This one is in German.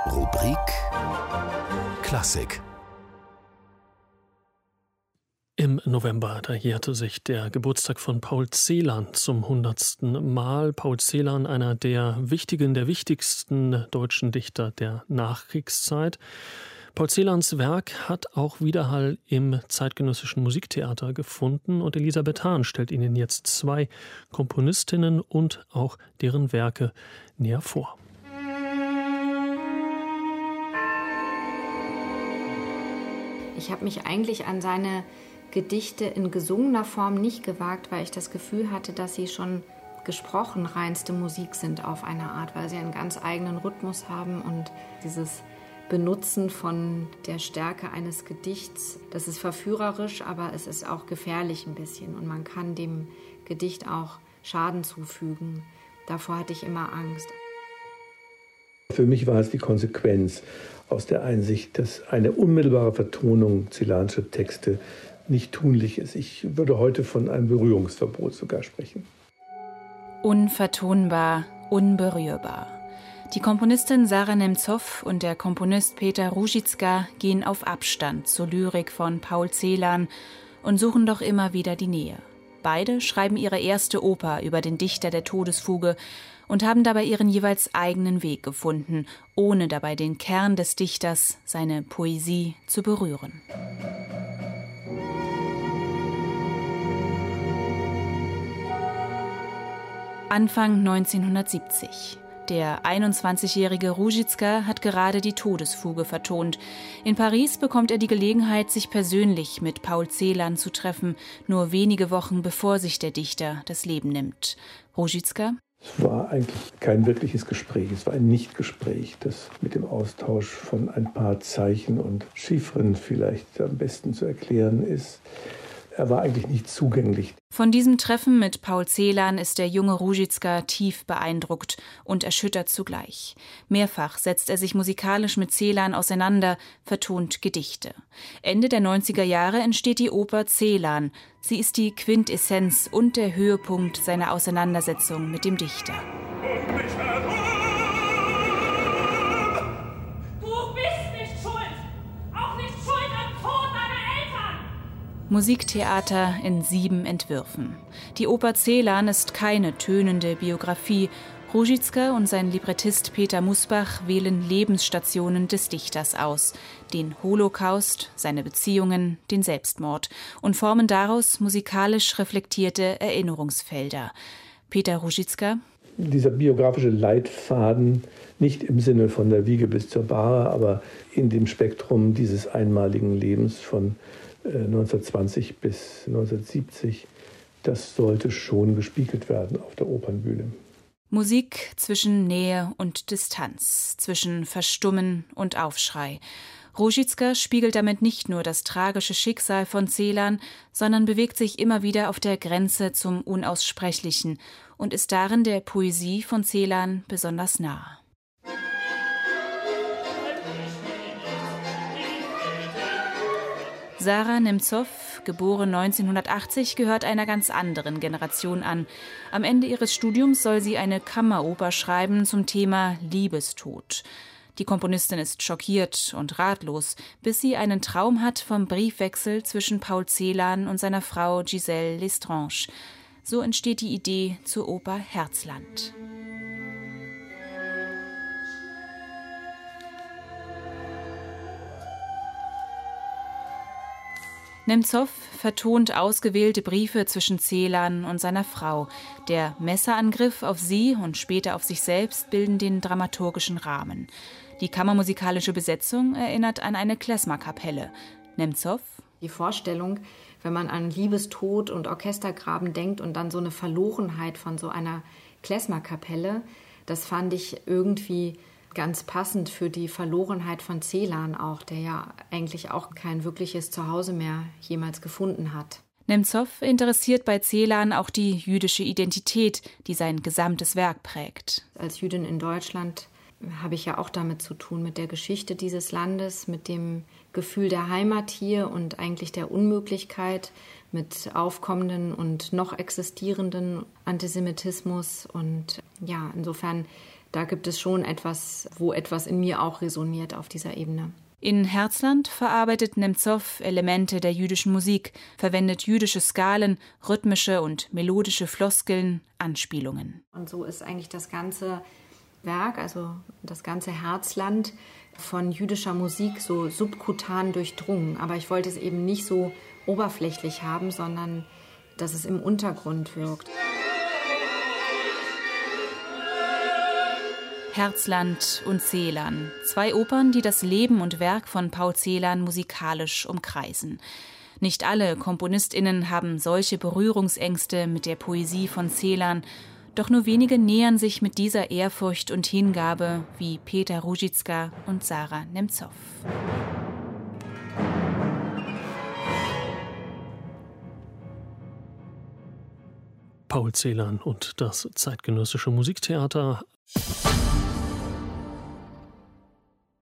Rubrik Klassik. Im November, da jährte sich der Geburtstag von Paul Celan zum 100. Mal. Paul Celan, einer der wichtigsten deutschen Dichter der Nachkriegszeit. Paul Celans Werk hat auch Widerhall im zeitgenössischen Musiktheater gefunden und Elisabeth Hahn stellt Ihnen jetzt zwei Komponistinnen und auch deren Werke näher vor. Ich habe mich eigentlich an seine Gedichte in gesungener Form nicht gewagt, weil ich das Gefühl hatte, dass sie schon gesprochen reinste Musik sind auf eine Art, weil sie einen ganz eigenen Rhythmus haben und dieses Benutzen von der Stärke eines Gedichts, das ist verführerisch, aber es ist auch gefährlich ein bisschen und man kann dem Gedicht auch Schaden zufügen. Davor hatte ich immer Angst. Für mich war es die Konsequenz aus der Einsicht, dass eine unmittelbare Vertonung celanischer Texte nicht tunlich ist. Ich würde heute von einem Berührungsverbot sogar sprechen. Unvertonbar, unberührbar. Die Komponistin Sara Nemzow und der Komponist Peter Růžička gehen auf Abstand zur Lyrik von Paul Celan und suchen doch immer wieder die Nähe. Beide schreiben ihre erste Oper über den Dichter der Todesfuge und haben dabei ihren jeweils eigenen Weg gefunden, ohne dabei den Kern des Dichters, seine Poesie, zu berühren. Anfang 1970. Der 21-jährige Růžička hat gerade die Todesfuge vertont. In Paris bekommt er die Gelegenheit, sich persönlich mit Paul Celan zu treffen, nur wenige Wochen bevor sich der Dichter das Leben nimmt. Růžička: Es war eigentlich kein wirkliches Gespräch, es war ein Nichtgespräch, das mit dem Austausch von ein paar Zeichen und Chiffren vielleicht am besten zu erklären ist. Er war eigentlich nicht zugänglich. Von diesem Treffen mit Paul Celan ist der junge Růžička tief beeindruckt und erschüttert zugleich. Mehrfach setzt er sich musikalisch mit Celan auseinander, vertont Gedichte. Ende der 90er Jahre entsteht die Oper Celan. Sie ist die Quintessenz und der Höhepunkt seiner Auseinandersetzung mit dem Dichter. Musiktheater in 7 Entwürfen. Die Oper Celan ist keine tönende Biografie. Růžička und sein Librettist Peter Musbach wählen Lebensstationen des Dichters aus. Den Holocaust, seine Beziehungen, den Selbstmord und formen daraus musikalisch reflektierte Erinnerungsfelder. Peter Růžička: Dieser biografische Leitfaden, nicht im Sinne von der Wiege bis zur Bahre, aber in dem Spektrum dieses einmaligen Lebens von 1920 bis 1970, das sollte schon gespiegelt werden auf der Opernbühne. Musik zwischen Nähe und Distanz, zwischen Verstummen und Aufschrei. Růžička spiegelt damit nicht nur das tragische Schicksal von Celan, sondern bewegt sich immer wieder auf der Grenze zum Unaussprechlichen und ist darin der Poesie von Celan besonders nah. Sara Nemzow, geboren 1980, gehört einer ganz anderen Generation an. Am Ende ihres Studiums soll sie eine Kammeroper schreiben zum Thema Liebestod. Die Komponistin ist schockiert und ratlos, bis sie einen Traum hat vom Briefwechsel zwischen Paul Celan und seiner Frau Gisèle Lestrange. So entsteht die Idee zur Oper Herzland. Nemzow vertont ausgewählte Briefe zwischen Celan und seiner Frau. Der Messerangriff auf sie und später auf sich selbst bilden den dramaturgischen Rahmen. Die kammermusikalische Besetzung erinnert an eine Klezmer-Kapelle. Nemzow: Die Vorstellung, wenn man an Liebestod und Orchestergraben denkt und dann so eine Verlorenheit von so einer Klezmer-Kapelle, das fand ich irgendwie ganz passend für die Verlorenheit von Celan auch, der ja eigentlich auch kein wirkliches Zuhause mehr jemals gefunden hat. Nemzow interessiert bei Celan auch die jüdische Identität, die sein gesamtes Werk prägt. Als Jüdin in Deutschland habe ich ja auch damit zu tun, mit der Geschichte dieses Landes, mit dem Gefühl der Heimat hier und eigentlich der Unmöglichkeit, mit aufkommenden und noch existierenden Antisemitismus. Und ja, insofern da gibt es schon etwas, wo etwas in mir auch resoniert auf dieser Ebene. In Herzland verarbeitet Nemzow Elemente der jüdischen Musik, verwendet jüdische Skalen, rhythmische und melodische Floskeln, Anspielungen. Und so ist eigentlich das ganze Werk, also das ganze Herzland, von jüdischer Musik so subkutan durchdrungen. Aber ich wollte es eben nicht so oberflächlich haben, sondern dass es im Untergrund wirkt. Herzland und Celan, 2 Opern, die das Leben und Werk von Paul Celan musikalisch umkreisen. Nicht alle KomponistInnen haben solche Berührungsängste mit der Poesie von Celan, doch nur wenige nähern sich mit dieser Ehrfurcht und Hingabe wie Peter Ruzicka und Sarah Nemzow. Paul Celan und das zeitgenössische Musiktheater.